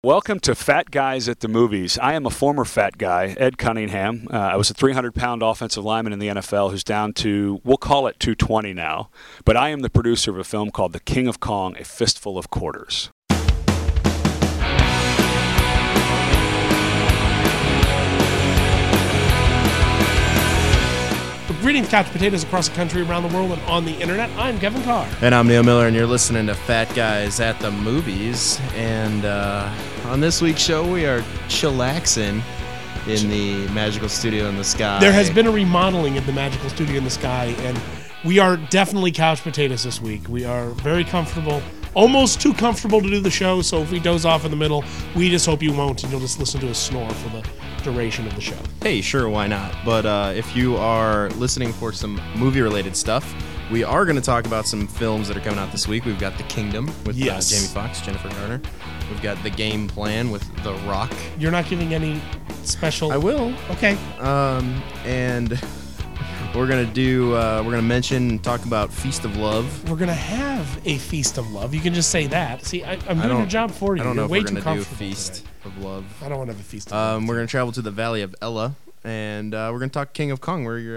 Welcome to Fat Guys at the Movies. I am a former fat guy, Ed Cunningham. I was a 300-pound offensive lineman in the NFL who's down to, we'll call it 220 now. But I am the producer of a film called The King of Kong, A Fistful of Quarters. Greetings, couch potatoes across the country, around the world, and on the internet. I'm Kevin Carr. And I'm Neil Miller, and you're listening to Fat Guys at the Movies. And on this week's show, we are chillaxing in the Magical Studio in the Sky. There has been a remodeling of the Magical Studio in the Sky, and we are definitely couch potatoes this week. We are very comfortable, almost too comfortable to do the show, so if we doze off in the middle, we just hope you won't, and you'll just listen to us snore for the duration of the show. Hey, sure, why not? But if you are listening for some movie-related stuff, we are going to talk about some films that are coming out this week. We've got The Kingdom with Jamie Foxx, Jennifer Garner. We've got The Game Plan with The Rock. You're not giving any special... I will. Okay. And we're going to do... we're going to mention, talk about Feast of Love. We're going to have a Feast of Love. You can just say that. See, I'm doing your job for you. I don't know You're if way we're too going to do comfortable Feast today. of Love. I don't want to have a Feast of Love. We're going to travel to the Valley of Ella, and we're going to talk King of Kong, where you're,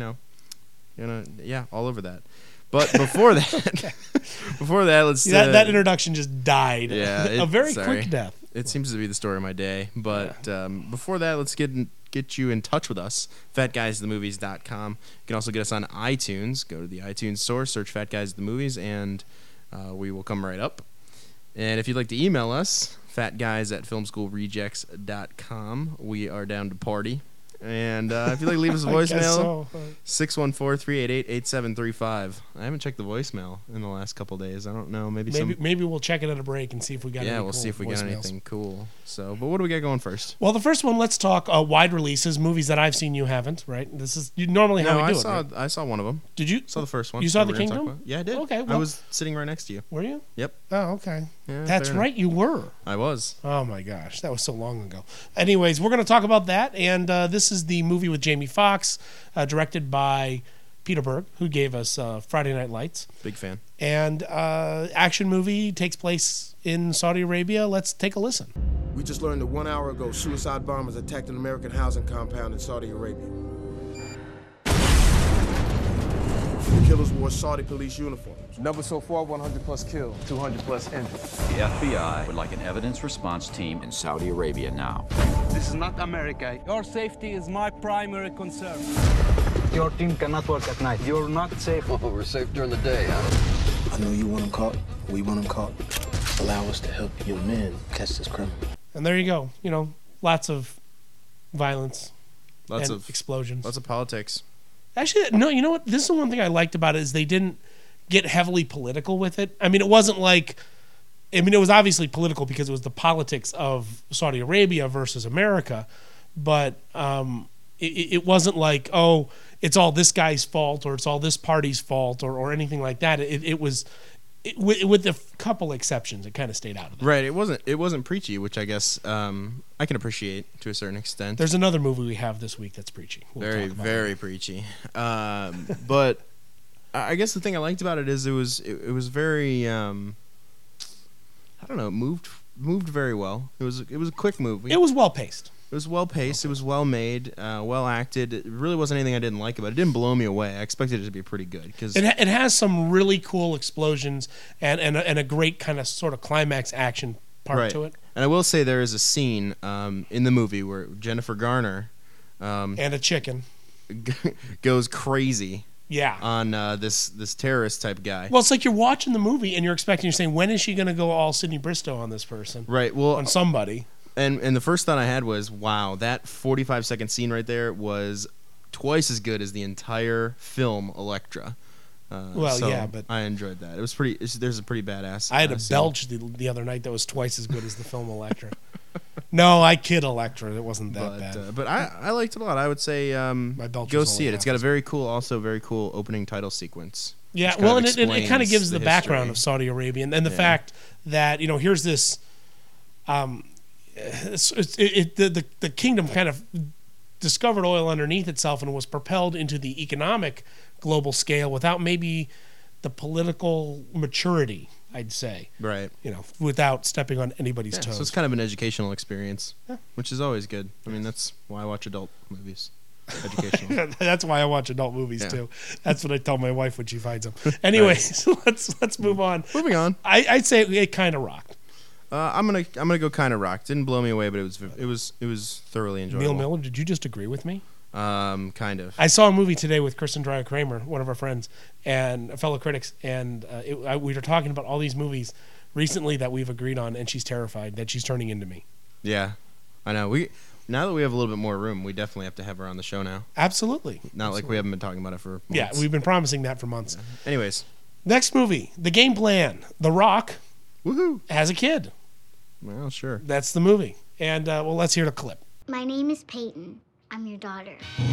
all over that. But before that, let's... that introduction just died. Yeah. A very quick death. It seems to be the story of my day. But before that, let's get you in touch with us, fatguysthemovies.com. You can also get us on iTunes. Go to the iTunes store, search Fat Guys the Movies, and we will come right up. And if you'd like to email us, fatguys@filmschoolrejects.com. We are down to party. And if you'd like to leave us a voicemail, 614-388-8735. I haven't checked the voicemail in the last couple days. I don't know. Maybe we'll check it at a break and see if we got any we'll see if we got anything cool. So, but what do we got going first? Well, the first one, let's talk wide releases, movies that I've seen you haven't, right? This is normally how we do it, right? I saw one of them. Did you? Saw the first one. You saw The Kingdom? Yeah, I did. Okay. Well, I was sitting right next to you. Were you? Yep. Oh, okay. Yeah, that's right, you were. I was. Oh, my gosh. That was so long ago. Anyways, we're going to talk about that, and this is the movie with Jamie Foxx, directed by Peter Berg, who gave us Friday Night Lights. Big fan. And action movie takes place in Saudi Arabia. Let's take a listen. We just learned that 1 hour ago, suicide bombers attacked an American housing compound in Saudi Arabia. The killers wore Saudi police uniforms. Numbers so far, 100 plus killed, 200 plus injured. The FBI would like an evidence response team in Saudi Arabia now. This is not America. Your safety is my primary concern. Your team cannot work at night. You're not safe. Oh, we're safe during the day, huh? I know you want them caught. We want them caught. Allow us to help your men catch this criminal. And there you go. Lots of violence. Lots of explosions. Lots of politics. Actually, no, you know what? This is the one thing I liked about it is they didn't get heavily political with it. I mean, it wasn't like... I mean, it was obviously political because it was the politics of Saudi Arabia versus America, but it wasn't like, oh, it's all this guy's fault or it's all this party's fault or anything like that. It was... with a couple exceptions, it kind of stayed out of it. Right, it wasn't preachy, which I guess I can appreciate to a certain extent. There's another movie we have this week that's preachy. Very preachy. But I guess the thing I liked about it is it was very I don't know, moved very well. It was a quick movie. It was well paced. It was well paced. It was well made, well acted. It really wasn't anything I didn't like about it. It didn't blow me away. I expected it to be pretty good because it has some really cool explosions and a great kind of sort of climax action part to it. And I will say there is a scene in the movie where Jennifer Garner and a chicken goes crazy. Yeah. On this terrorist type guy. Well, it's like you're watching the movie and you're saying, when is she going to go all Sidney Bristow on this person? Right. Well, on somebody. And the first thought I had was, wow, that 45-second scene right there was twice as good as the entire film Elektra. But I enjoyed that. It was pretty. There's a pretty badass. I had a belch the other night that was twice as good as the film Elektra. No, I kid Elektra. It wasn't that bad. But I liked it a lot. I would say go see it. It's got a very cool opening title sequence. Yeah, well, and it kind of gives the background of Saudi Arabia and the fact that here's this. The kingdom kind of discovered oil underneath itself and was propelled into the economic global scale without maybe the political maturity, I'd say. Right. You know, without stepping on anybody's Yeah, toes. so it's kind of an educational experience, which is always good. I mean, that's why I watch adult movies. Educational. That's why I watch adult movies too. That's what I tell my wife when she finds them. Anyways, let's move on. Moving on. I'd say it kind of rocked. I'm gonna go kind of rock. Didn't blow me away, but it was thoroughly enjoyable. Neil Miller, did you just agree with me? Kind of. I saw a movie today with Kristen Dreyer Kramer, one of our friends and fellow critics, and we were talking about all these movies recently that we've agreed on, and she's terrified that she's turning into me. Yeah, I know. Now that we have a little bit more room, we definitely have to have her on the show now. Absolutely. Not like we haven't been talking about it for months. Yeah, we've been promising that for months. Yeah. Anyways. Next movie, The Game Plan. The Rock has a kid. Well, sure. That's the movie. And, let's hear the clip. My name is Peyton. I'm your daughter.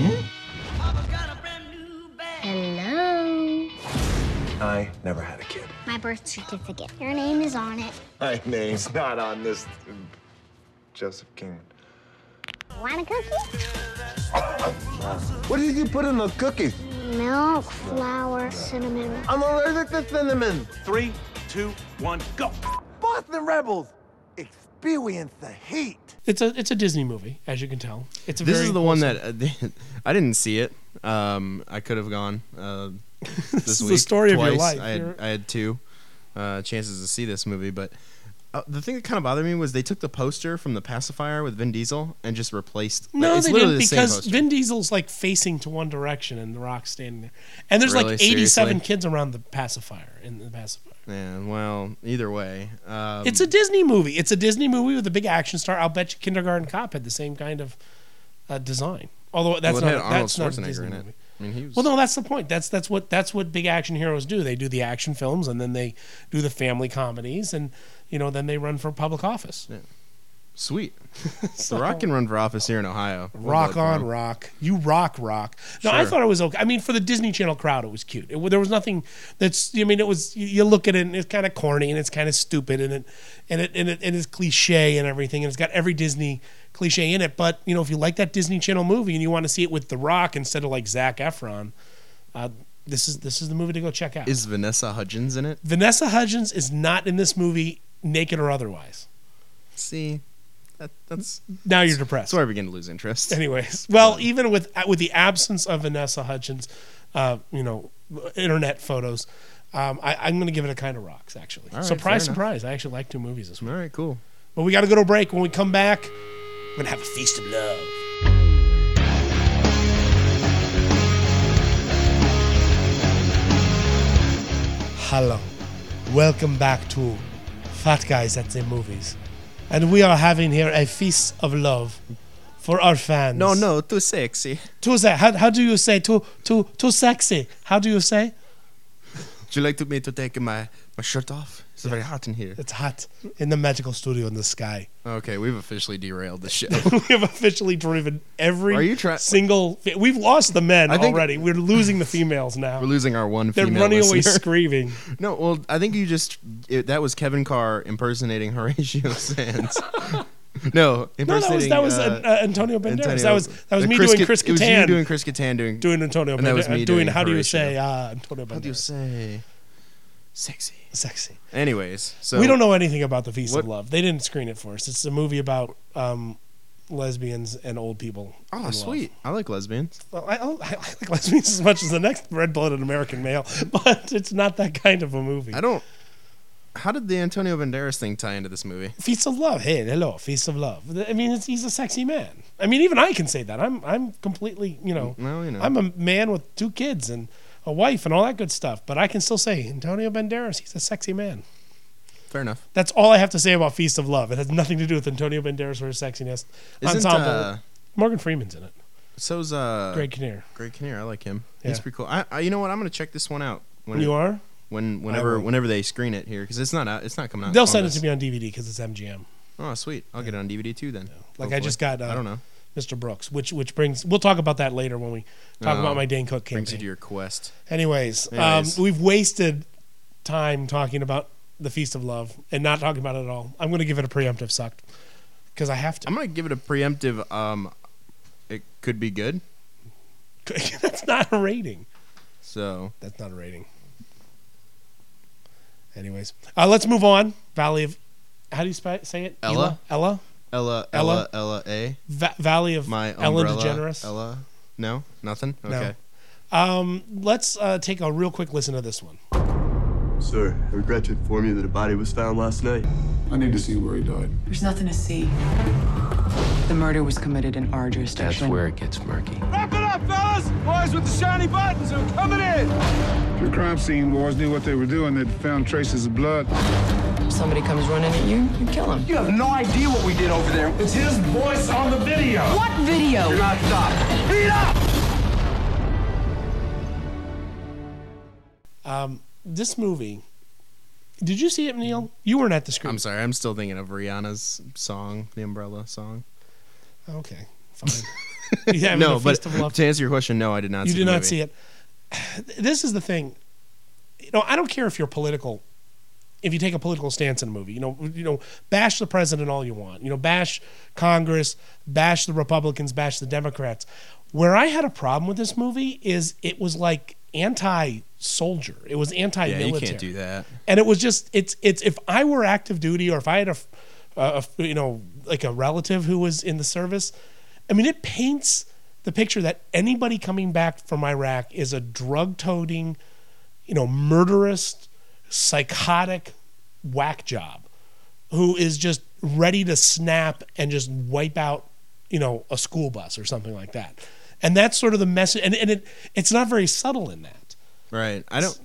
Hello. I never had a kid. My birth certificate. Your name is on it. My name's not on this. Joseph Kingman. Want a cookie? What did you put in those cookies? Milk, flour, cinnamon. I'm allergic to cinnamon. 3, 2, 1, go. Boston Rebels, experience the heat. It's a Disney movie, as you can tell. This is the one that I didn't see it. I could have gone this week. The story twice. of your life. I had two chances to see this movie, but the thing that kind of bothered me was they took the poster from The Pacifier with Vin Diesel and just replaced. No, it's they literally didn't, the because same poster. Vin Diesel's like facing to one direction and The Rock's standing there. And there's Really? like 87 Seriously? kids around the pacifier in the pacifier. Yeah, well, either way. It's a Disney movie. It's a Disney movie with a big action star. I'll bet you Kindergarten Cop had the same kind of design. Although that's it not had Arnold that's not a Schwarzenegger Disney in it. movie. I mean, he was. Well, no, that's the point. That's what big action heroes do. They do the action films, and then they do the family comedies, and then they run for public office. Yeah. Sweet. The Rock can run for office here in Ohio. Rock on, Rock. You rock. No, Sure. I thought it was okay. I mean, for the Disney Channel crowd, it was cute. There was nothing that's. I mean, it was. You look at it, and it's kind of corny, and it's kind of stupid, and it's cliche and everything, and it's got every Disney cliche in it. But if you like that Disney Channel movie and you want to see it with The Rock instead of like Zac Efron, this is the movie to go check out. Is Vanessa Hudgens in it? Vanessa Hudgens is not in this movie, naked or otherwise. See. That's now you're depressed. That's where I begin to lose interest. Anyways, well, even with the absence of Vanessa Hudgens, internet photos, I'm going to give it a kind of rocks. Actually, All right, surprise! I actually like two movies this week. All right, cool. But we got to go to a break. When we come back, we're going to have a feast of love. Hello, welcome back to Fat Guys at the Movies. And we are having here a feast of love for our fans. No, too sexy. Too sexy. How do you say too sexy? How do you say? Would you like me to take my shirt off? It's very hot in here. It's hot in the magical studio in the sky. Okay, we've officially derailed the show. We have officially driven every single. We've lost the men already. We're losing the females now. We're losing our one They're female running away listener. screaming. No, well, I think that was Kevin Carr impersonating Horatio Sands. No, impersonating. that was Antonio Banderas. That was me doing Chris Kattan. It was you doing Chris Kattan doing Antonio Banderas. And that was me doing how do you Horatio. say Antonio Banderas? How do you say sexy? Sexy. Anyways, so we don't know anything about The Feast of Love. They didn't screen it for us. It's a movie about lesbians and old people. Oh, sweet! I like lesbians. Well, I like lesbians as much as the next red-blooded American male, but it's not that kind of a movie. How did the Antonio Banderas thing tie into this movie? Feast of Love. Hey, hello, Feast of Love. I mean, he's a sexy man. I mean, even I can say that. I'm completely, I'm a man with 2 kids and a wife and all that good stuff. But I can still say Antonio Banderas. He's a sexy man. Fair enough. That's all I have to say about Feast of Love. It has nothing to do with Antonio Banderas or his sexiness. Ensemble. Morgan Freeman's in it. So's Greg Kinnear. Greg Kinnear, I like him. Yeah. He's pretty cool. You know what? I'm gonna check this one out. Whenever they screen it here, because it's not coming out. They'll send it to me on DVD because it's MGM. Oh, sweet! I'll get it on DVD too then. Like I just got. I don't know. Mr. Brooks, which brings. We'll talk about that later when we talk about my Dane Cook campaign. Brings you to your quest. Anyways. We've wasted time talking about The Feast of Love and not talking about it at all. I'm going to give it a preemptive sucked because I have to. I'm going to give it a preemptive. It could be good. That's not a rating. So that's not a rating. Anyways, let's move on. Valley of, how do you say it? Ella. Ella. Ella. Valley of My Ellen umbrella, DeGeneres. Ella. No, nothing. Okay. No. Let's take a real quick listen to this one. Sir, I regret to inform you that a body was found last night. I need to see where he died. There's nothing to see. The murder was committed in our jurisdiction. That's where it gets murky. Wrap it up, fellas! Boys with the shiny buttons are coming in! The crime scene boys knew what they were doing. They'd found traces of blood. If somebody comes running at you, you kill him. You have no idea what we did over there. It's his voice on the video. What video? You're not stopped. Beat up! This movie, did you see it, Neil? You weren't at the screen. I'm sorry. I'm still thinking of Rihanna's song, the Umbrella song. Okay, fine. Yeah, no, but to answer your question, no, I did not. You see did the not movie. see it. This is the thing. I don't care if you're political. If you take a political stance in a movie, bash the president all you want. Bash Congress, bash the Republicans, bash the Democrats. Where I had a problem with this movie is it was like anti-soldier. It was anti-military. Yeah, you can't do that. And it was just it's if I were active duty or if I had like a relative who was in the service, I mean, it paints the picture that anybody coming back from Iraq is a drug-toting, murderous, psychotic whack job who is just ready to snap and just wipe out, a school bus or something like that. And that's sort of the message. And it's not very subtle in that. Right.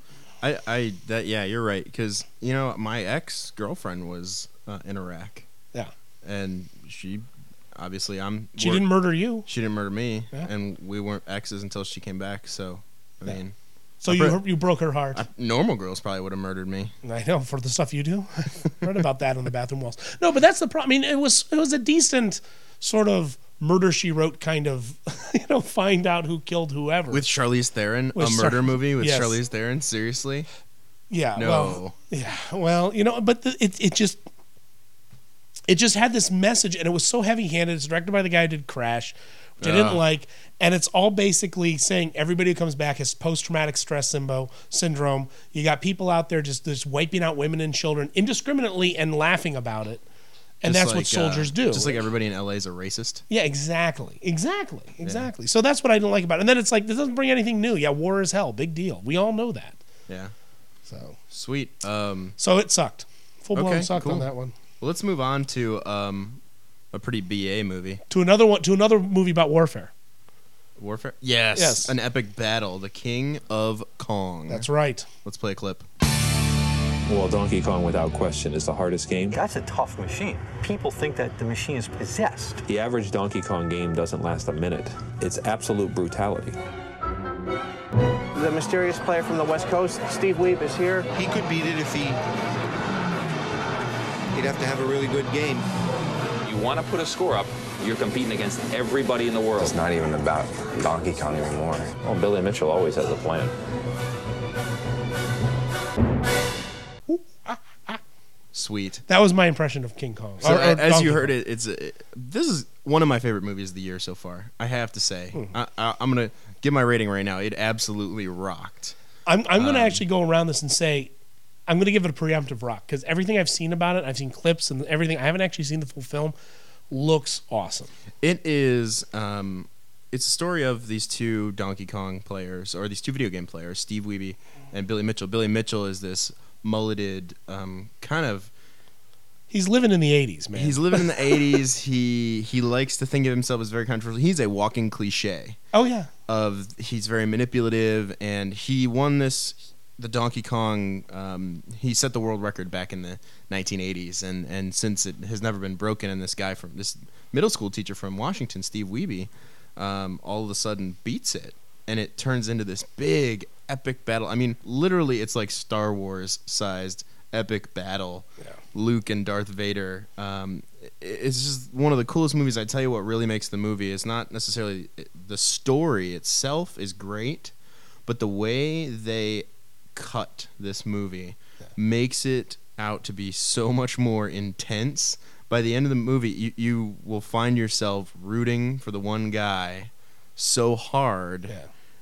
Yeah, you're right. Because, my ex-girlfriend was in Iraq. Yeah. And she, obviously, she didn't murder you. She didn't murder me. Yeah. And we weren't exes until she came back. So, I mean. So you broke her heart. Normal girls probably would have murdered me. I know, for the stuff you do. I read about that on the bathroom walls. No, but that's the problem. I mean, it was a decent sort of Murder, She Wrote kind of, find out who killed whoever. With Charlize Theron, murder movie with Charlize Theron? Seriously? Yeah. No. Well, but it just had this message, and it was so heavy-handed. It's directed by the guy who did Crash, which I didn't like, and it's all basically saying everybody who comes back has post-traumatic stress syndrome. You got people out there just wiping out women and children indiscriminately and laughing about it. And that's what soldiers do. Just like everybody in LA is a racist. Yeah, exactly. Yeah. So that's what I didn't like about it. And then it's like, this doesn't bring anything new. Yeah, war is hell. Big deal. We all know that. Yeah. So sweet. So it sucked. Full-blown sucked on that one. Well, let's move on to a pretty BA movie. To another movie about warfare. Warfare? Yes. An epic battle. The King of Kong. That's right. Let's play a clip. Well, Donkey Kong, without question, is the hardest game. That's a tough machine. People think that the machine is possessed. The average Donkey Kong game doesn't last a minute. It's absolute brutality. The mysterious player from the West Coast, Steve Wiebe, is here. He could beat it if he'd have to have a really good game. You want to put a score up, you're competing against everybody in the world. It's not even about Donkey Kong anymore. Well, Billy Mitchell always has a plan. Sweet. That was my impression of King Kong. So as you heard it, this is one of my favorite movies of the year so far. I have to say, I'm gonna give my rating right now. It absolutely rocked. I'm gonna actually go around this and say I'm gonna give it a preemptive rock because everything I've seen about it, I've seen clips and everything. I haven't actually seen the full film. Looks awesome. It is. It's a story of these two Donkey Kong players, or these two video game players, Steve Wiebe and Billy Mitchell. Billy Mitchell is this mulleted kind of. He's living in the 80s, man. He's living in the 80s. He likes to think of himself as very controversial. He's a walking cliche. Oh yeah. He's very manipulative, and he won the Donkey Kong. He set the world record back in the 1980s, and since it has never been broken, and this middle school teacher from Washington, Steve Wiebe, all of a sudden beats it, and it turns into this big epic battle. I mean, literally, it's like Star Wars sized epic battle. Yeah. Luke and Darth Vader. It's just one of the coolest movies. I tell you what really makes the movie is not necessarily the story itself is great, but the way they cut this movie makes it out to be so much more intense. By the end of the movie, you will find yourself rooting for the one guy so hard. Yeah.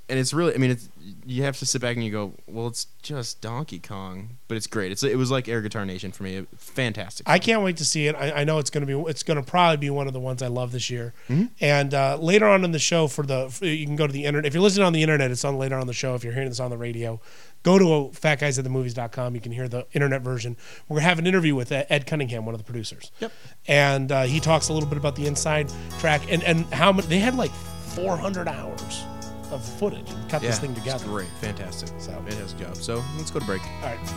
And it's really, I mean, you have to sit back and you go, well, it's just Donkey Kong, but it's great. It was like Air Guitar Nation for me. Fantastic. I can't wait to see it. I know it's going to probably be one of the ones I love this year. Mm-hmm. And later on in the show, you can go to the internet. If you're listening on the internet, it's on later on the show. If you're hearing this on the radio, go to fatguysatthemovies.com. You can hear the internet version. We're going to have an interview with Ed Cunningham, one of the producers. Yep. And he talks a little bit about the inside track and how much they had like 400 hours of footage and cut this thing together. It's great. Fantastic. So fantastic job. So let's go to break. All right.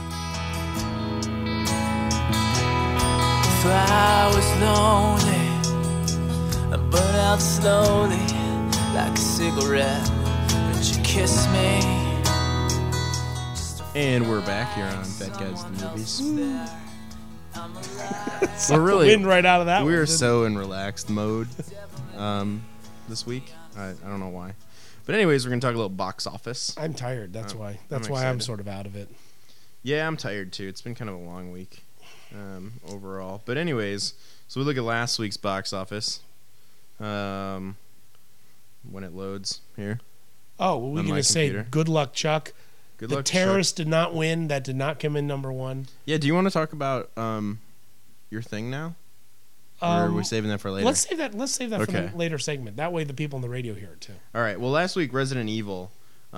If I was lonely, I burn out slowly like a cigarette. Would you kiss me? And we're back here on Fat Guys the Movies. We're really wind right out of that. We're so in relaxed mode this week. I don't know why. But anyways, we're going to talk a little box office. I'm tired. That's why. That's why I'm sort of out of it. Yeah, I'm tired too. It's been kind of a long week overall. But anyways, so we look at last week's box office when it loads here. Oh, well, we're going to say good luck, Chuck. Good luck, Chuck. The Terrorist did not win. That did not come in number one. Yeah, do you want to talk about your thing now? Or are we saving that for later? Let's save that for the later segment. That way the people on the radio hear it too. All right. Well, last week Resident Evil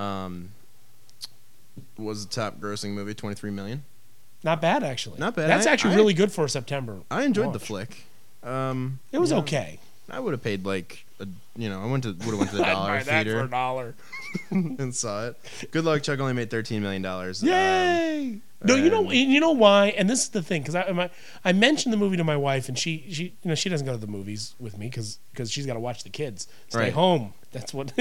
was the top grossing movie, $23 million. Not bad, actually. Not bad. That's actually really good for September. I enjoyed launch. The flick. It was okay. I would have paid like I would have went to the dollar theater for $1 and saw it. Good luck, Chuck only made $13 million. Yay! No, you know why? And this is the thing, because I mentioned the movie to my wife, and she doesn't go to the movies with me because she's got to watch the kids, stay home. That's what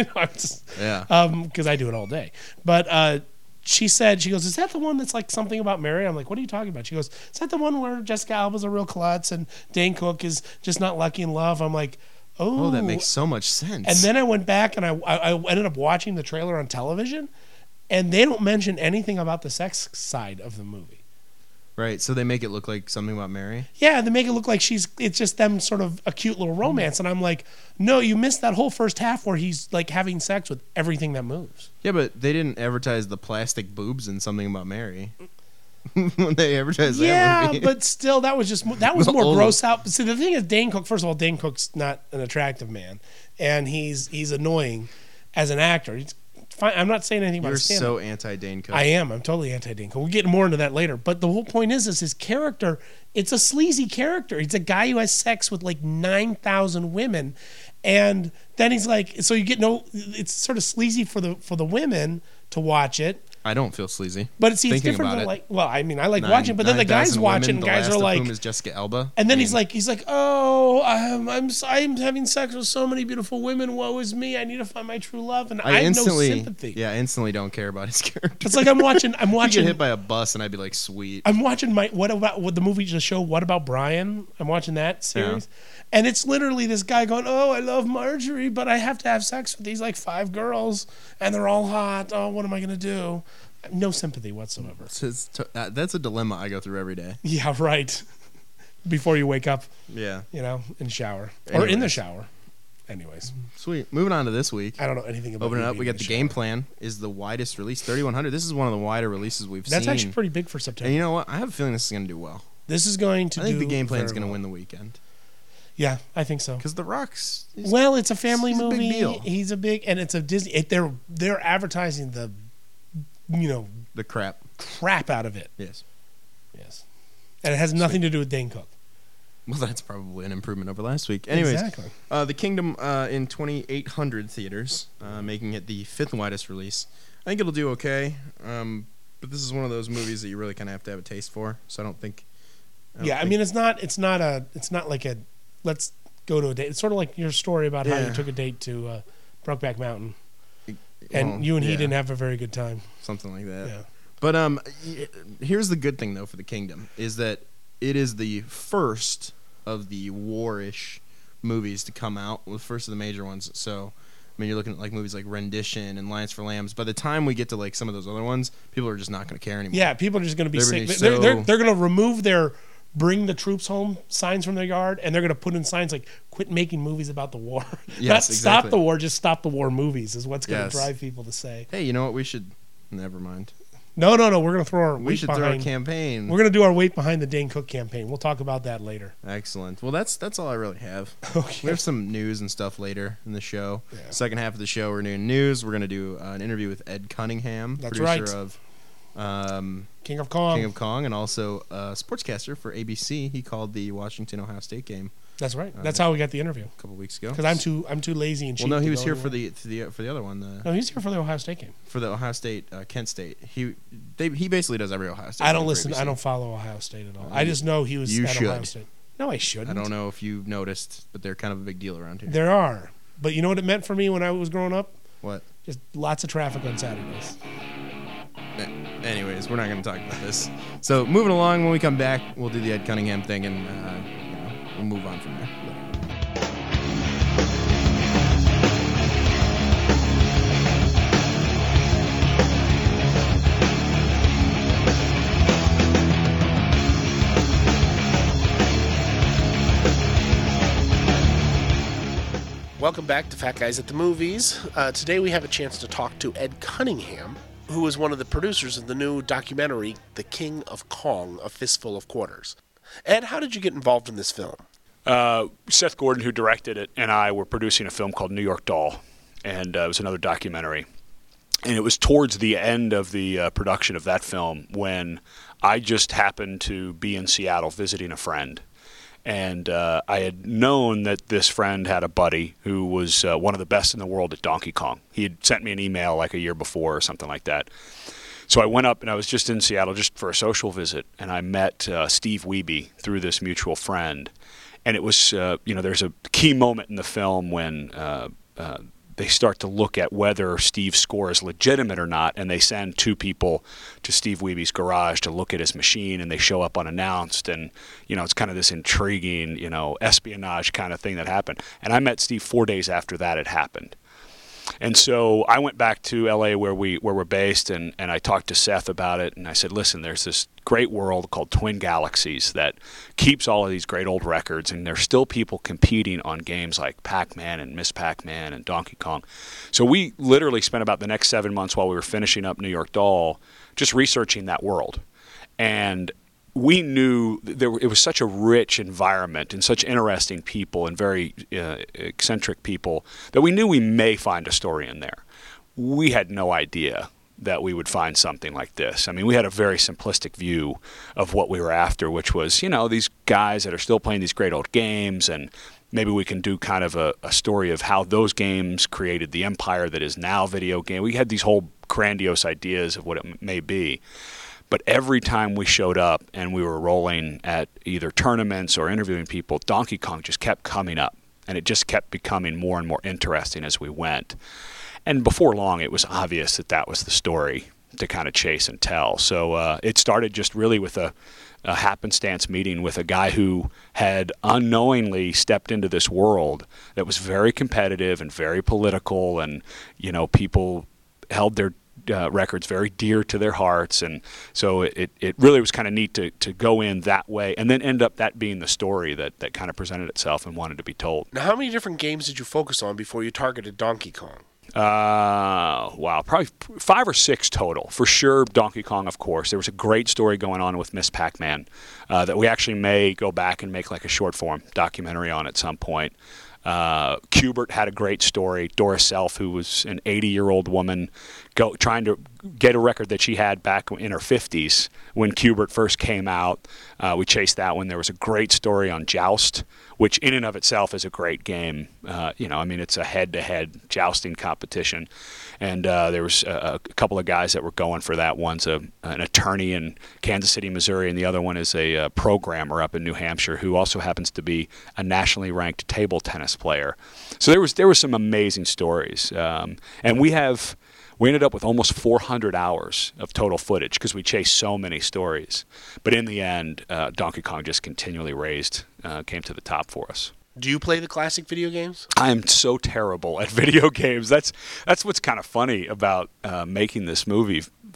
because I do it all day. But she goes, is that the one that's like something about Mary? I'm like, what are you talking about? She goes, is that the one where Jessica Alba's a real klutz and Dane Cook is just not lucky in love? I'm like, oh, that makes so much sense. And then I went back and I ended up watching the trailer on television. And they don't mention anything about the sex side of the movie. Right, so they make it look like something about Mary? Yeah, they make it look like it's just them sort of a cute little romance. And I'm like, no, you missed that whole first half where he's like having sex with everything that moves. Yeah, but they didn't advertise the plastic boobs in Something About Mary. When they advertised that movie. Yeah, but still, that was more gross out. See, the thing is, Dane Cook, first of all, Dane Cook's not an attractive man. And he's annoying as an actor. He's fine. I'm not saying anything about his stand-up. You're so anti-Dane Cook. I am. I'm totally anti-Dane Cook. We'll get more into that later. But the whole point is his character, it's a sleazy character. He's a guy who has sex with like 9,000 women. And then he's like, so you get it's sort of sleazy for the women to watch it. I don't feel sleazy. But it's different than like, well, I mean, I like watching, but then the guys watch it and guys are like, whom is Jessica Alba. And then he's like, oh, I'm having sex with so many beautiful women. Woe is me. I need to find my true love. And I have no sympathy. Yeah, I instantly don't care about his character. It's like I'm watching. You get hit by a bus and I'd be like, sweet. I'm watching the movie just show What About Brian? I'm watching that series. Yeah. And it's literally this guy going, oh, I love Marjorie, but I have to have sex with these like 5 girls, and they're all hot. Oh, what am I going to do? No sympathy whatsoever. That's a dilemma I go through every day. Yeah, right. Before you wake up. Yeah. In shower. Or in the shower. Anyways. Sweet. Moving on to this week. I don't know anything about it. Open it up. We got the Game Plan is the widest release, 3,100. This is one of the wider releases we've seen. That's actually pretty big for September. And you know what? I have a feeling this is going to do well. This is going to I think the Game Plan is going to win the weekend. Yeah, I think so. Because The Rock's... it's a family movie. A big deal. He's a big... And it's a Disney... They're advertising the... the crap out of it. Yes. And it has nothing to do with Dane Cook. Well, that's probably an improvement over last week. Anyways, exactly. The Kingdom in 2,800 theaters, making it the 5th widest release. I think it'll do okay, but this is one of those movies that you really kind of have to have a taste for. So I don't think. I mean, it's not like a let's go to a date. It's sort of like your story about how you took a date to Brokeback Mountain. And you and he didn't have a very good time. Something like that. Yeah. But here's the good thing, though, for The Kingdom, is that it is the first of the war-ish movies to come out, the first of the major ones. So, I mean, you're looking at like movies like Rendition and Lions for Lambs. By the time we get to like some of those other ones, people are just not going to care anymore. Yeah, people are just going to be sick. They're going to remove their bring the troops home signs from their yard, and they're going to put in signs like "Quit making movies about the war." Yes, Not exactly. stop the war, just stop the war movies is what's going to Yes. drive people to say. Hey, you know what? We should. Never mind. No. We're going to throw our We weight should behind. throw a campaign. We're going to do our weight behind the Dane Cook campaign. We'll talk about that later. Excellent. Well, that's all I really have. Okay. We have some news and stuff later in the show. Yeah. Second half of the show, we're doing news. We're going to do an interview with Ed Cunningham, That's producer right. of King of Kong. King of Kong, and also a sportscaster for ABC. He called the Washington Ohio State game That's right. That's how we got the interview. a couple weeks ago. Because I'm too lazy and cheap. Well, no, he to was go here anywhere. for the other one. No, he's here for the Ohio State game. For the Ohio State Kent State. He basically does every Ohio State. I don't game for listen. ABC. I don't follow Ohio State at all. I just know he was You at Ohio should. State. No, I shouldn't. I don't know if you've noticed, but they're kind of a big deal around here. There are. But you know what it meant for me when I was growing up? What? Just lots of traffic on Saturdays. Anyways, we're not going to talk about this. So moving along, when we come back, we'll do the Ed Cunningham thing, and we'll move on from there. Welcome back to Fat Guys at the Movies. Today we have a chance to talk to Ed Cunningham, who is one of the producers of the new documentary, The King of Kong, A Fistful of Quarters. Ed, how did you get involved in this film? Seth Gordon, who directed it, and I were producing a film called New York Doll, and it was another documentary. And it was towards the end of the production of that film when I just happened to be in Seattle visiting a friend. And I had known that this friend had a buddy who was one of the best in the world at Donkey Kong. He had sent me an email like a year before or something like that. So I went up, and I was just in Seattle just for a social visit, and I met Steve Wiebe through this mutual friend. And it was, there's a key moment in the film when they start to look at whether Steve's score is legitimate or not, and they send two people to Steve Wiebe's garage to look at his machine, and they show up unannounced, and it's kind of this intriguing espionage kind of thing that happened. And I met Steve 4 days after that had happened. And so I went back to LA where we're based, and I talked to Seth about it, and I said, listen, there's this great world called Twin Galaxies that keeps all of these great old records, and there's still people competing on games like Pac-Man and Miss Pac-Man and Donkey Kong. So we literally spent about the next 7 months while we were finishing up New York Doll just researching that world. And we knew it was such a rich environment and such interesting people and very eccentric people that we knew we may find a story in there. We had no idea that we would find something like this. I mean, we had a very simplistic view of what we were after, which was, these guys that are still playing these great old games, and maybe we can do kind of a story of how those games created the empire that is now video game. We had these whole grandiose ideas of what it may be. But every time we showed up and we were rolling at either tournaments or interviewing people, Donkey Kong just kept coming up. And it just kept becoming more and more interesting as we went. And before long, it was obvious that that was the story to kind of chase and tell. So it started just really with a happenstance meeting with a guy who had unknowingly stepped into this world that was very competitive and very political. And, people held their records very dear to their hearts, and so it really was kind of neat to go in that way and then end up that being the story that kind of presented itself and wanted to be told. Now, how many different games did you focus on before you targeted Donkey Kong? Wow, probably 5 or 6 total. For sure, Donkey Kong, of course. There was a great story going on with Miss Pac-Man that we actually may go back and make like a short-form documentary on at some point. Q*bert had a great story. Doris Self, who was an 80-year-old woman trying to get a record that she had back in her 50s when Q*bert first came out. We chased that one. There was a great story on Joust, which in and of itself is a great game. It's a head-to-head jousting competition. And there was a couple of guys that were going for that. One's an attorney in Kansas City, Missouri, and the other one is a programmer up in New Hampshire who also happens to be a nationally ranked table tennis player. So there was some amazing stories. And we ended up with almost 400 hours of total footage because we chased so many stories. But in the end, Donkey Kong just continually came to the top for us. Do you play the classic video games? I am so terrible at video games. That's what's kind of funny about making this movie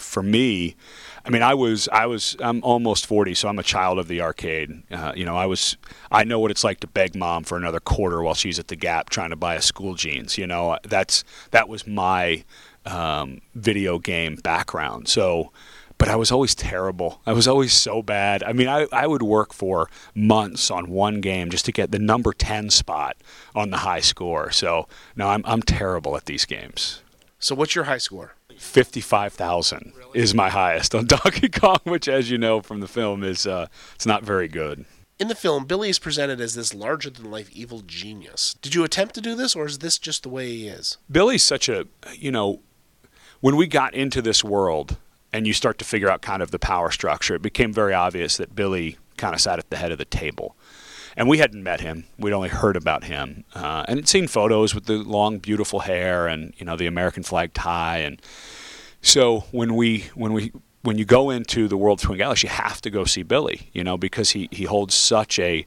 for me, I mean, I'm almost 40, so I'm a child of the arcade. I know what it's like to beg mom for another quarter while she's at the Gap trying to buy a school jeans. That was my video game background. So, but I was always terrible. I was always so bad. I mean, I would work for months on one game just to get the number 10 spot on the high score. So, no, I'm terrible at these games. So what's your high score? 55,000 is my highest on Donkey Kong, which, as you know from the film, is it's not very good. In the film, Billy is presented as this larger-than-life evil genius. Did you attempt to do this, or is this just the way he is? Billy's such a, when we got into this world and you start to figure out kind of the power structure, it became very obvious that Billy kind of sat at the head of the table. And we hadn't met him. We'd only heard about him. And had seen photos with the long, beautiful hair and, the American flag tie. And so when you go into the World of Twin Galaxies, you have to go see Billy, because he holds such a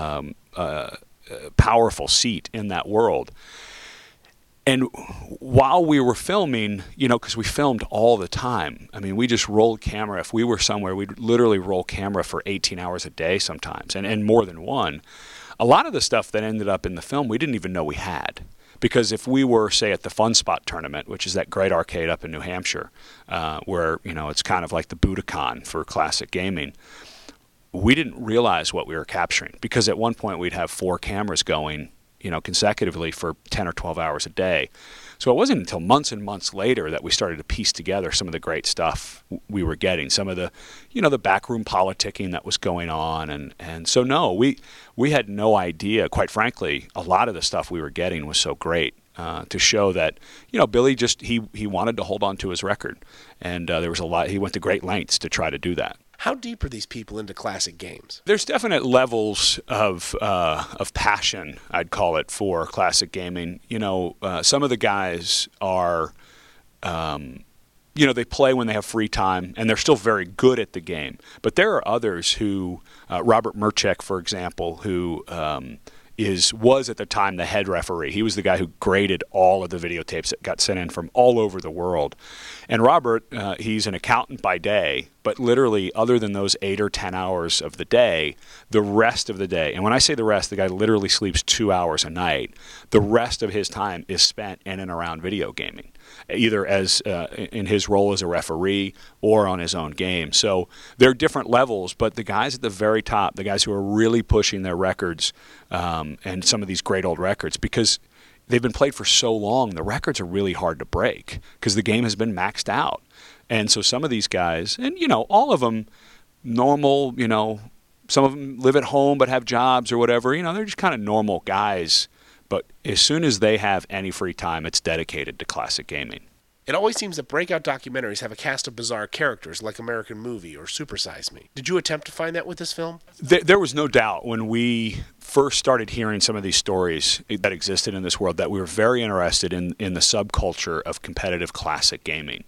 powerful seat in that world. And while we were filming, because we filmed all the time, I mean, we just rolled camera. If we were somewhere, we'd literally roll camera for 18 hours a day sometimes, and more than one. A lot of the stuff that ended up in the film, we didn't even know we had. Because if we were, say, at the Fun Spot tournament, which is that great arcade up in New Hampshire, where, it's kind of like the Budokan for classic gaming, we didn't realize what we were capturing. Because at one point we'd have 4 cameras going, consecutively for 10 or 12 hours a day. So it wasn't until months and months later that we started to piece together some of the great stuff we were getting, some of the, the backroom politicking that was going on. And so, no, we had no idea, quite frankly, a lot of the stuff we were getting was so great to show that, Billy just, he wanted to hold on to his record. And there was a lot, he went to great lengths to try to do that. How deep are these people into classic games? There's definite levels of passion, I'd call it, for classic gaming. Some of the guys are, they play when they have free time, and they're still very good at the game. But there are others who, Robert Merchek, for example, who was at the time the head referee. He was the guy who graded all of the videotapes that got sent in from all over the world. And Robert, he's an accountant by day, but literally other than those 8 or 10 hours of the day, the rest of the day, and when I say the rest, the guy literally sleeps 2 hours a night, the rest of his time is spent in and around video gaming, either as in his role as a referee or on his own game. So there are different levels, but the guys at the very top, the guys who are really pushing their records and some of these great old records, because they've been played for so long, the records are really hard to break because the game has been maxed out. And so some of these guys, and all of them normal, some of them live at home but have jobs or whatever, they're just kind of normal guys. But as soon as they have any free time, it's dedicated to classic gaming. It always seems that breakout documentaries have a cast of bizarre characters like American Movie or Super Size Me. Did you attempt to find that with this film? There was no doubt when we first started hearing some of these stories that existed in this world that we were very interested in the subculture of competitive classic gaming.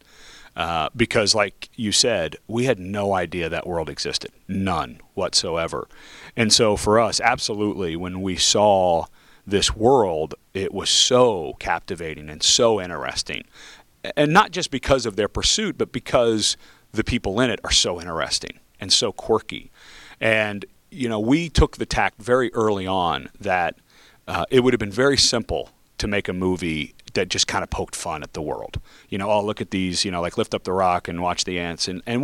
Because like you said, we had no idea that world existed. None whatsoever. And so for us, absolutely, when we saw this world, it was so captivating and so interesting. And not just because of their pursuit, but because the people in it are so interesting and so quirky. And, we took the tack very early on that it would have been very simple to make a movie that just kind of poked fun at the world. Look at these, like Lift Up the Rock and Watch the Ants. And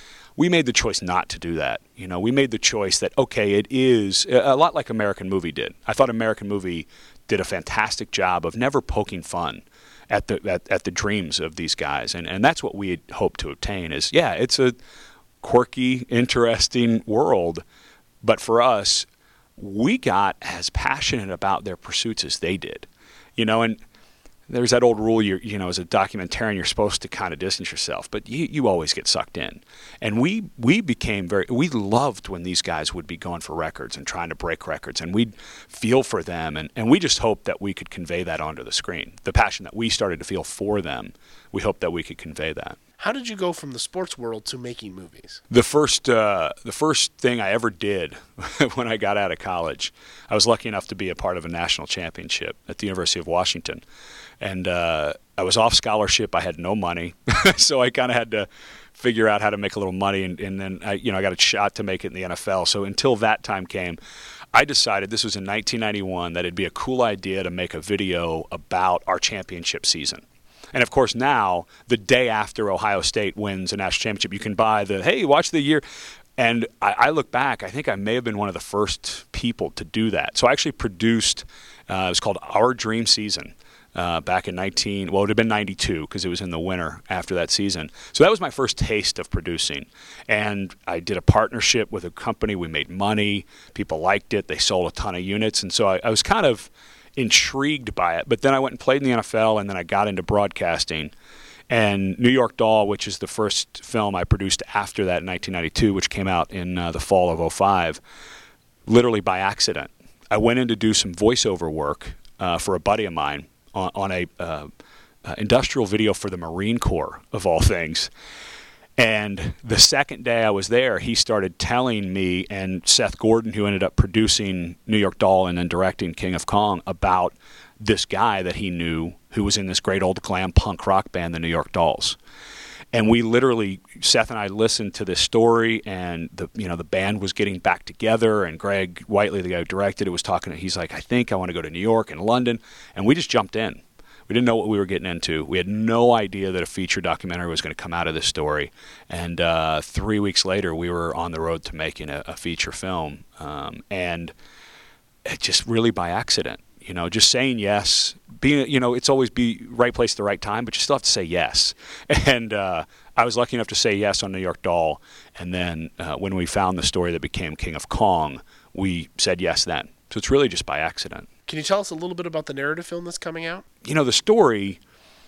we made the choice not to do that. We made the choice that, okay, it is a lot like American Movie did. I thought American Movie did a fantastic job of never poking fun at the dreams of these guys. And that's what we had hoped to obtain is, yeah, it's a quirky, interesting world. But for us, we got as passionate about their pursuits as they did. And there's that old rule, as a documentarian, you're supposed to kind of distance yourself, but you always get sucked in. And we loved when these guys would be going for records and trying to break records, and we'd feel for them, and we just hoped that we could convey that onto the screen. The passion that we started to feel for them, we hoped that we could convey that. How did you go from the sports world to making movies? The first thing I ever did when I got out of college, I was lucky enough to be a part of a national championship at the University of Washington. And I was off scholarship. I had no money. So I kind of had to figure out how to make a little money. And then I got a shot to make it in the NFL. So until that time came, I decided, this was in 1991, that it'd be a cool idea to make a video about our championship season. And, of course, now, the day after Ohio State wins a national championship, you can buy hey, watch the year. And I look back, I think I may have been one of the first people to do that. So I actually produced, it was called Our Dream Season. Back in it would have been 92 because it was in the winter after that season. So that was my first taste of producing. And I did a partnership with a company. We made money. People liked it. They sold a ton of units. And so I was kind of intrigued by it. But then I went and played in the NFL, and then I got into broadcasting. And New York Doll, which is the first film I produced after that in 1992, which came out in the fall of 2005, literally by accident. I went in to do some voiceover work for a buddy of mine on a industrial video for the Marine Corps, of all things. And the second day I was there, he started telling me and Seth Gordon, who ended up producing New York Doll and then directing King of Kong, about this guy that he knew who was in this great old glam punk rock band, the New York Dolls. And we literally, Seth and I listened to this story, and the band was getting back together, and Greg Whiteley, the guy who directed it, was talking. He's like, I think I want to go to New York and London, and we just jumped in. We didn't know what we were getting into. We had no idea that a feature documentary was going to come out of this story. And 3 weeks later, we were on the road to making a feature film, and it just really by accident. Just saying yes, it's always be right place at the right time, but you still have to say yes. And I was lucky enough to say yes on New York Doll. And then when we found the story that became King of Kong, we said yes then. So it's really just by accident. Can you tell us a little bit about the narrative film that's coming out? The story,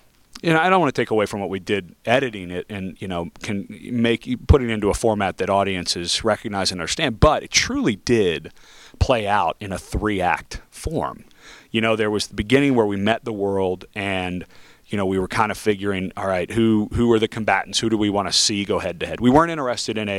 I don't want to take away from what we did editing it and, can put it into a format that audiences recognize and understand. But it truly did play out in a 3-act form. There was the beginning where we met the world, and we were kind of figuring, all right, who are the combatants? Who do we want to see go head to head? We weren't interested in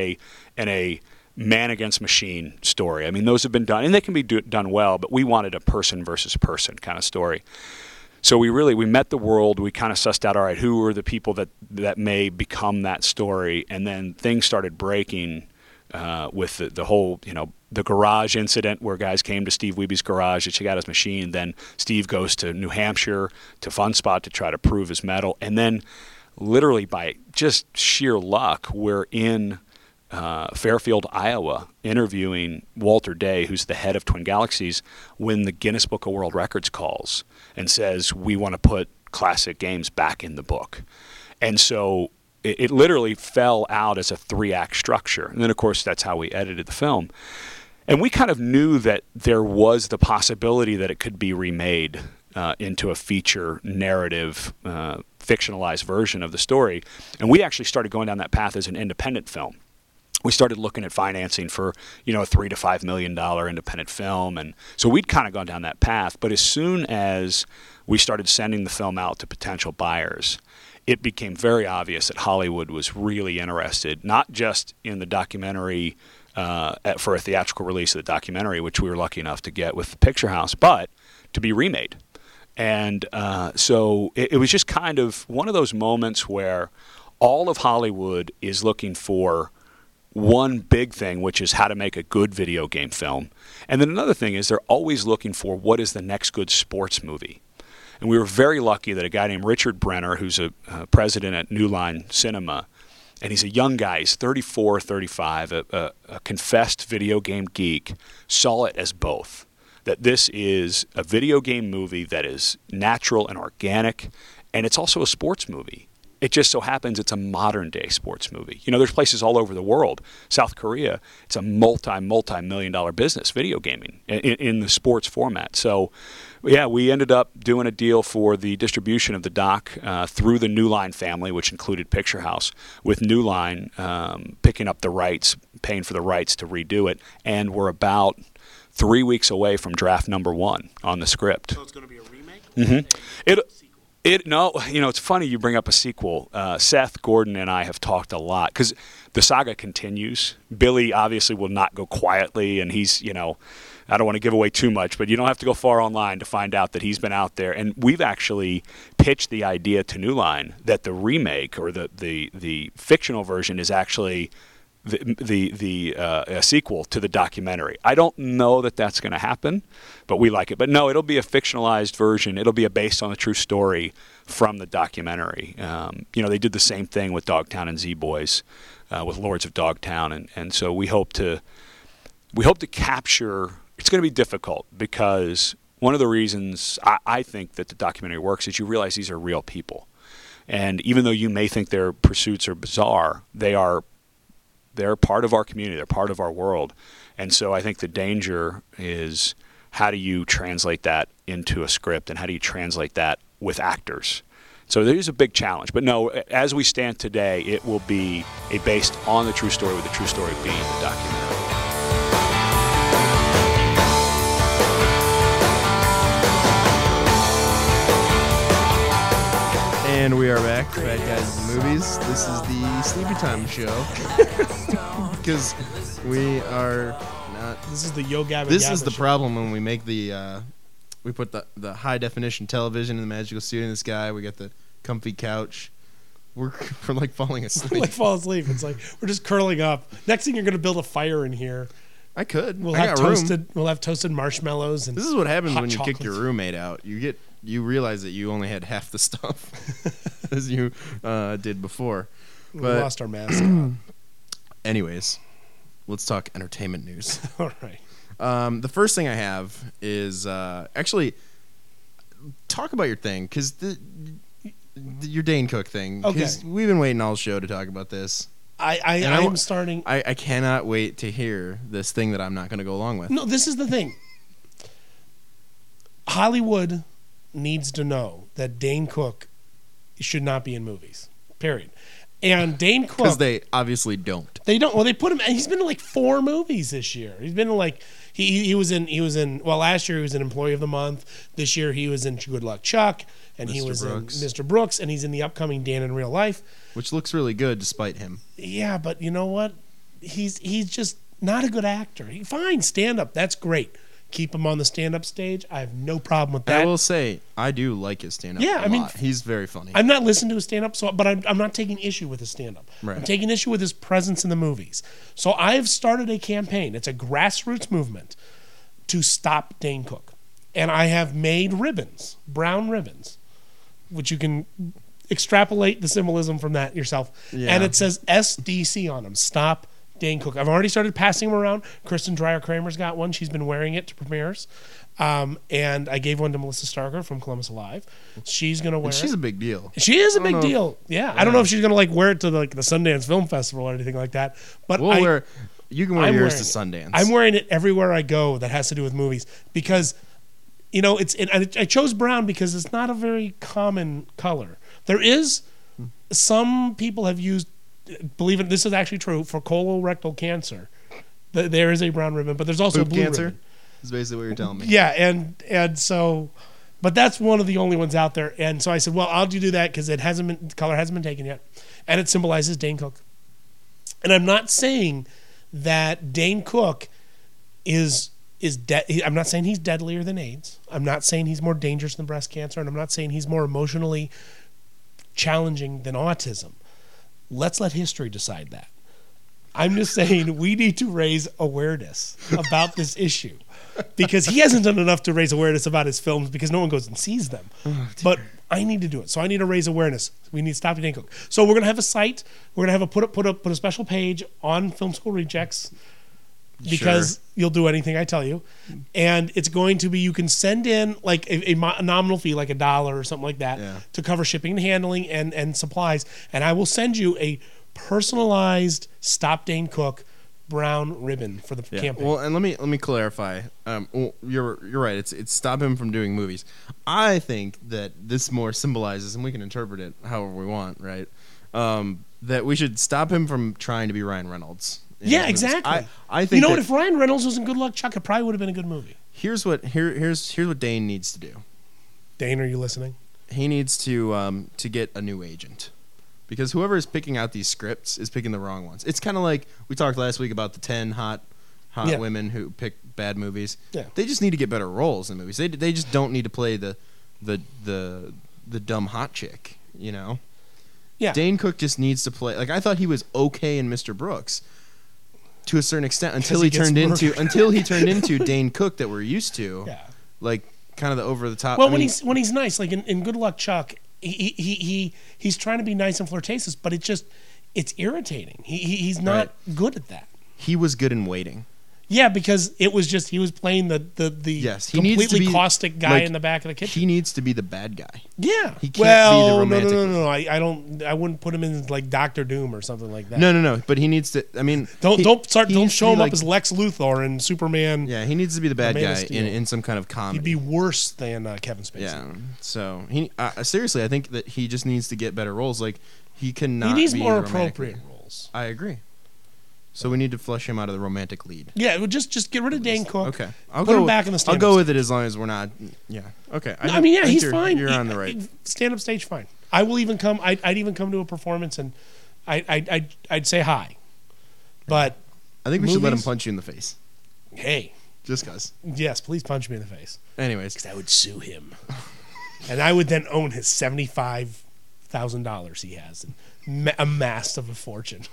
a man against machine story. I mean, those have been done, and they can be done well, but we wanted a person versus person kind of story. So we met the world. We kind of sussed out, all right, who are the people that may become that story, and then things started breaking with the whole, the garage incident where guys came to Steve Wiebe's garage to check out his machine. Then Steve goes to New Hampshire to Fun Spot to try to prove his mettle. And then literally by just sheer luck, we're in Fairfield, Iowa, interviewing Walter Day, who's the head of Twin Galaxies, when the Guinness Book of World Records calls and says, we want to put classic games back in the book. And so it literally fell out as a 3-act structure. And then, of course, that's how we edited the film. And we kind of knew that there was the possibility that it could be remade into a feature narrative, fictionalized version of the story. And we actually started going down that path as an independent film. We started looking at financing for, a $3 to $5 million independent film. And so we'd kind of gone down that path. But as soon as we started sending the film out to potential buyers, it became very obvious that Hollywood was really interested, not just in the documentary for a theatrical release of the documentary, which we were lucky enough to get with the Picture House, but to be remade. And so it was just kind of one of those moments where all of Hollywood is looking for one big thing, which is how to make a good video game film. And then another thing is they're always looking for what is the next good sports movie. And we were very lucky that a guy named Richard Brenner, who's a president at New Line Cinema, and he's a young guy, he's 34, 35, a confessed video game geek, saw it as both. That this is a video game movie that is natural and organic, and it's also a sports movie. It just so happens it's a modern-day sports movie. There's places all over the world. South Korea, it's a multi-million-dollar business, video gaming, in the sports format. So, yeah, we ended up doing a deal for the distribution of the doc through the New Line family, which included Picture House, with New Line picking up the rights, paying for the rights to redo it, and we're about 3 weeks away from draft number 1 on the script. So it's going to be a remake? Mm-hmm. It's funny you bring up a sequel. Seth Gordon and I have talked a lot because the saga continues. Billy obviously will not go quietly, and he's, I don't want to give away too much, but you don't have to go far online to find out that he's been out there. And we've actually pitched the idea to New Line that the remake or the fictional version is actually the sequel to the documentary. I don't know that that's going to happen, but we like it. But no, it'll be a fictionalized version. It'll be based on a true story from the documentary. They did the same thing with Dogtown and Z-Boys, with Lords of Dogtown, and so we hope to capture. It's going to be difficult because one of the reasons I think that the documentary works is you realize these are real people, and even though you may think their pursuits are bizarre, they're part of our community. They're part of our world. And so I think the danger is how do you translate that into a script and how do you translate that with actors? So there is a big challenge. But no, as we stand today, it will be based on the true story, with the true story being the documentary. And we are back, Fat Guys at the Movies. This is the Sleepy Time show. Because we are not... This is the Yo Gabba This Gabba is the show. problem when we make the... we put the high-definition television in the magical studio in the sky. We got the comfy couch. We're like falling asleep. Fall asleep. It's like we're just curling up. Next thing, you're going to build a fire in here. I could. We'll I have got toasted. room. We'll have toasted marshmallows and. This is what happens when you chocolate. kick your roommate out. You realize that you only had half the stuff as you did before. We lost our mascot. Anyways, let's talk entertainment news. All right. The first thing I have is actually talk about your thing, because your Dane Cook thing. Okay. We've been waiting all show to talk about this. I'm starting. I cannot wait to hear this thing that I'm not going to go along with. No, this is the thing. Hollywood needs to know that Dane Cook should not be in movies. Period. And Dane Cook, because they obviously don't. They don't. Well, they put him. He's been in like 4 movies this year. He's been in like he was in. Well, last year he was an Employee of the Month. This year he was in Good Luck Chuck, and he was Brooks. in Mr. Brooks, and he's in the upcoming Dan in Real Life, which looks really good despite him. Yeah, but you know what? He's just not a good actor. Fine, stand up. That's great. Keep him on the stand-up stage. I have no problem with that. I will say, I do like his stand-up. Yeah, a lot. He's very funny. I'm not listening to his stand-up, but I'm not taking issue with his stand-up. Right. I'm taking issue with his presence in the movies. So I've started a campaign. It's a grassroots movement to stop Dane Cook, and I have made ribbons, brown ribbons, which you can extrapolate the symbolism from that yourself. Yeah. And it says SDC on them. Stop Dane Cook. I've already started passing them around. Kristen Dreyer-Kramer's got one. She's been wearing it to premieres. And I gave one to Melissa Starker from Columbus Alive. She's going to wear it. She's a big deal. She is a big deal. Yeah. I don't know if she's going to wear it to the Sundance Film Festival or anything like that. But you can wear yours to Sundance. I'm wearing it everywhere I go that has to do with movies because, I chose brown because it's not a very common color. There is, some people have used, believe it, this is actually true, for colorectal cancer. There is a brown ribbon, but there's also a blue cancer ribbon. Is basically what you're telling me. Yeah, and so, but that's one of the only ones out there. And so I said, well, I'll do that because the color hasn't been taken yet, and it symbolizes Dane Cook. And I'm not saying that Dane Cook is dead. I'm not saying he's deadlier than AIDS. I'm not saying he's more dangerous than breast cancer, and I'm not saying he's more emotionally challenging than autism. Let's let history decide that. I'm just saying we need to raise awareness about this issue because he hasn't done enough to raise awareness about his films because no one goes and sees them. But I need to do it. So I need to raise awareness. We need to stop Dane Cook. So we're going to have a site. We're going to have put a special page on Film School Rejects because you'll do anything I tell you. And it's going to be, you can send in like a nominal fee, like $1 or something like that, to cover shipping and handling and supplies. And I will send you a personalized Stop Dane Cook brown ribbon for the campaign. Well, and let me clarify. You're right. It's stop him from doing movies. I think that this more symbolizes, and we can interpret it however we want, right? That we should stop him from trying to be Ryan Reynolds. Yeah, exactly. I think what? If Ryan Reynolds was in Good Luck Chuck, it probably would have been a good movie. Here's what Dane needs to do. Dane, are you listening? he needs to get a new agent. Because whoever is picking out these scripts is picking the wrong ones. It's kind of like we talked last week about the 10 hot women who pick bad movies. Yeah. They just need to get better roles in movies. They just don't need to play the dumb hot chick, you know? Yeah. Dane Cook just needs to play. Like, I thought he was okay in Mr. Brooks to a certain extent until he turned into Dane Cook that we're used to. Yeah. Like, kind of the over the top. Well, when he's nice, like in Good Luck Chuck, he's trying to be nice and flirtatious, but it's irritating. He's not good at that. He was good in Waiting. Yeah, because it was just he was playing the he completely needs to be, caustic guy like, in the back of the kitchen. He needs to be the bad guy. Yeah, he can't be the romantic. No. I wouldn't put him in like Dr. Doom or something like that. No. But he needs to. I mean, don't show him up as Lex Luthor and Superman. Yeah, he needs to be the bad guy in some kind of comedy. He'd be worse than Kevin Spacey. Yeah. So seriously, I think that he just needs to get better roles. Like he cannot. He needs be more the romantic appropriate lead. roles. I agree. So we need to flush him out of the romantic lead. Yeah, just get rid of Dane Cook. Okay, Put him back in the stand-up. I'll go with it as long as we're not. Yeah. Okay. He's fine. You're on the right. Stand-up stage, fine. I will even come. I'd even come to a performance and I'd say hi. But I think we should let him punch you in the face. Hey. Just cause. Yes, please punch me in the face. Anyways, because I would sue him, and I would then own his $75,000 he has and amassed of a fortune.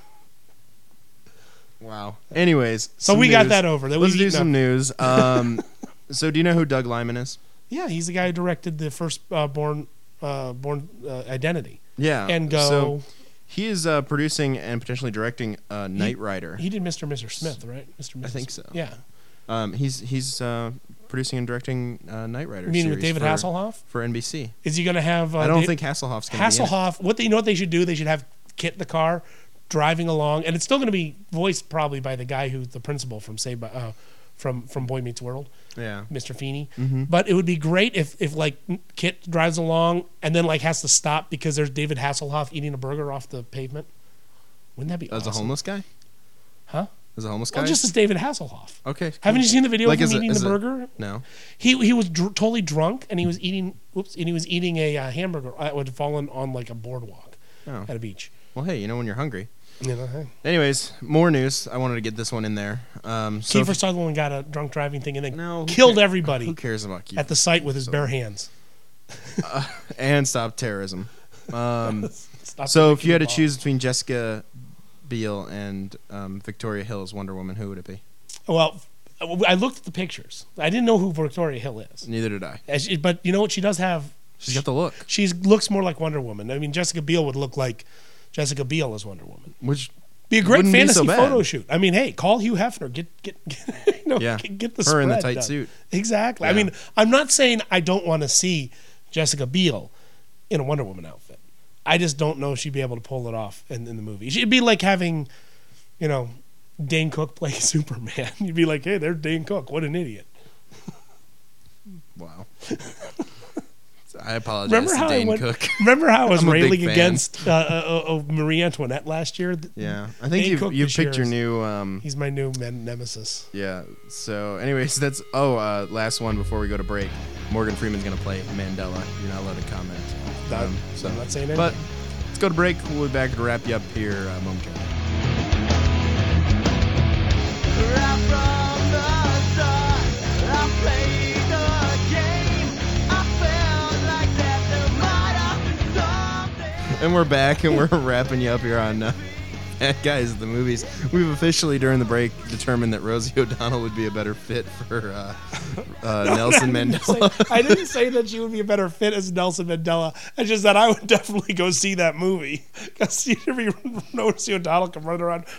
Wow. Anyways, so we got that over. Let's do some news. So do you know who Doug Liman is? Yeah, he's the guy who directed the first Born Identity. Yeah, and Go. So he is producing and potentially directing Knight Rider. He did Mr. and Mrs. Smith, right? Mr. and Mrs. I think so. Yeah. He's producing and directing Knight Rider. You mean with David Hasselhoff for NBC? Is he going to have? I don't think Hasselhoff's going to be in it. Hasselhoff. You know what they should do? They should have Kit in the car driving along, and it's still going to be voiced probably by the guy who's the principal from from Boy Meets World. Yeah, Mr. Feeney. Mm-hmm. But it would be great if like Kit drives along and then like has to stop because there's David Hasselhoff eating a burger off the pavement. Wouldn't that be awesome? As a homeless guy? Huh? As a homeless guy? Well, just as David Hasselhoff. Okay. Cool. Haven't you seen the video like of him eating the burger? No. He was totally drunk and he was eating. A hamburger that would have fallen on like a boardwalk at a beach. Well, hey, you know when you're hungry. You know, hey. Anyways, more news. I wanted to get this one in there. Kiefer Sutherland got a drunk driving thing and then killed everybody. Who cares about Kiefer? At the site with his bare hands. And stop terrorism. So if you had to choose between Jessica Biel and Victoria Hill as Wonder Woman, who would it be? Well, I looked at the pictures. I didn't know who Victoria Hill is. Neither did I. But you know what? She does have... She's got the look. She looks more like Wonder Woman. I mean, Jessica Biel would look like Jessica Biel as Wonder Woman. Which be a great fantasy so photo shoot. I mean, hey, call Hugh Hefner. Get the her in the spread tight done. suit. Exactly. Yeah. I mean, I'm not saying I don't want to see Jessica Biel in a Wonder Woman outfit. I just don't know if she'd be able to pull it off in the movie. It'd be like having, Dane Cook play Superman. You'd be like, hey, there's Dane Cook. What an idiot. Wow. I apologize to Dane Cook. Remember how I was railing against Marie Antoinette last year? Yeah. I think you've picked your new... he's my new nemesis. Yeah. So anyways, that's... last one before we go to break. Morgan Freeman's going to play Mandela. You're not allowed to comment. I'm not saying anything. But let's go to break. We'll be back to wrap you up here momentarily. Right from the start, I played the game. I felt like that there might have been something. And we're back, and we're wrapping you up here on Bad Guys at the Movies. We've officially, during the break, determined that Rosie O'Donnell would be a better fit for Nelson Mandela. I didn't say that she would be a better fit as Nelson Mandela. I just said I would definitely go see that movie. Because Rosie O'Donnell can run around.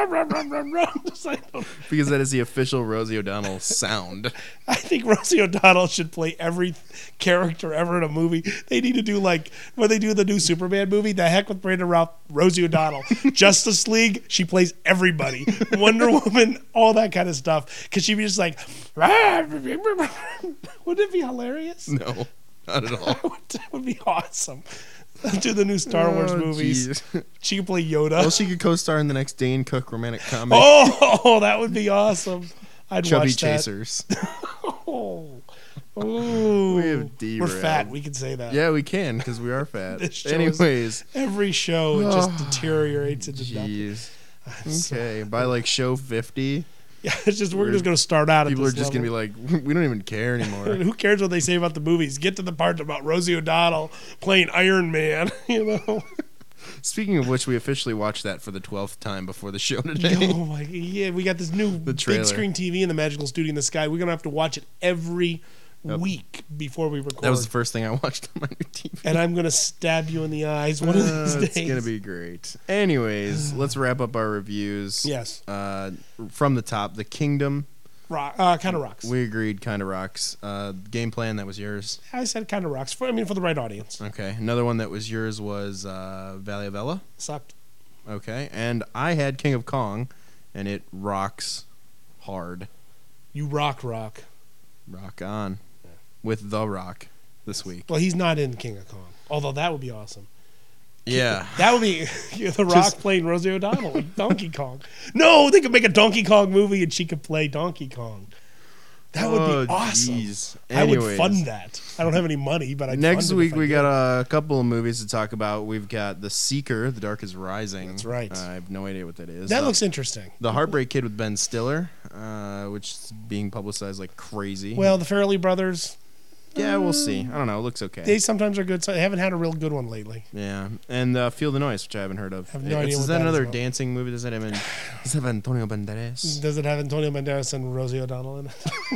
Because that is the official Rosie O'Donnell sound. I think Rosie O'Donnell should play every character ever in a movie. They need to do like when they do the new Superman movie. The heck with Brandon Routh, Rosie O'Donnell. Justice League, she plays everybody. Wonder Woman, all that kind of stuff. Because she'd be just like, wouldn't it be hilarious? No, not at all. That would be awesome. Do the new Star Wars movies. Geez. She could play Yoda. Well, she could co-star in the next Dane Cook romantic comedy. Oh, that would be awesome. I'd Chubby watch that. Chasers. Oh, Ooh, We have we're derailed. fat. We can say that. Yeah, we can because we are fat. This show Anyways, every show it just deteriorates into nothing. jeez. Okay, by like show 50, Yeah, it's just we're just going to start out. people at are this just going to level. be like, we don't even care anymore. Who cares what they say about the movies? Get to the part about Rosie O'Donnell playing Iron Man. You know. Speaking of which, we officially watched that for the 12th time before the show today. Oh my! Yeah, we got this new big trailer. screen TV in the Magical Studio in the Sky. We're gonna have to watch it every week before we record. That was the first thing I watched on my new TV. And I'm gonna stab you in the eyes one of these days. It's gonna be great. Anyways, let's wrap up our reviews. Yes. From the top, The Kingdom. Kind of rocks. We agreed, kind of rocks. Game Plan, that was yours. I said kind of rocks. For the right audience. Okay. Another one that was yours was Valley of Ella. Sucked. Okay. And I had King of Kong, and it rocks hard. You rock. Rock on. With The Rock this week. Well, he's not in King of Kong. Although that would be awesome. Yeah. That would be The Rock playing Rosie O'Donnell, like Donkey Kong. No, they could make a Donkey Kong movie and she could play Donkey Kong. That would be awesome. Geez. I would Anyways. fund that. I don't have any money, but I'd Next fund it week if I we did. got a couple of movies to talk about. We've got The Seeker, The Dark is Rising. That's right. I have no idea what that is. That looks interesting. The Heartbreak Kid with Ben Stiller, which is being publicized like crazy. Well, the Farrelly brothers. Yeah, we'll see. I don't know. It looks okay. They sometimes are good. So they haven't had a real good one lately. Yeah, and Feel the Noise, which I haven't heard of. have no idea Is what that that is another about. dancing movie? Does that have Antonio Banderas? Does it have Antonio Banderas and Rosie O'Donnell in it?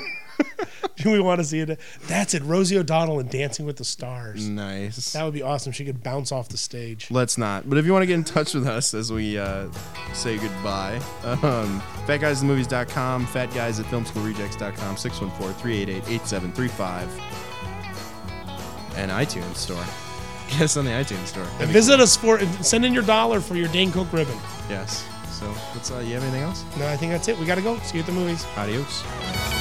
Do we want to see it? That's it. Rosie O'Donnell and Dancing with the Stars. Nice. That would be awesome. She could bounce off the stage. Let's not. But if you want to get in touch with us as we say goodbye, fatguysthemovies.com, fatguys@filmschoolrejects.com, 614-388-8735, and iTunes store. Get us on the iTunes store. And visit us send in your $1 for your Dane Cook ribbon. Yes. So, you have anything else? No, I think that's it. We got to go. See you at the movies. Adios.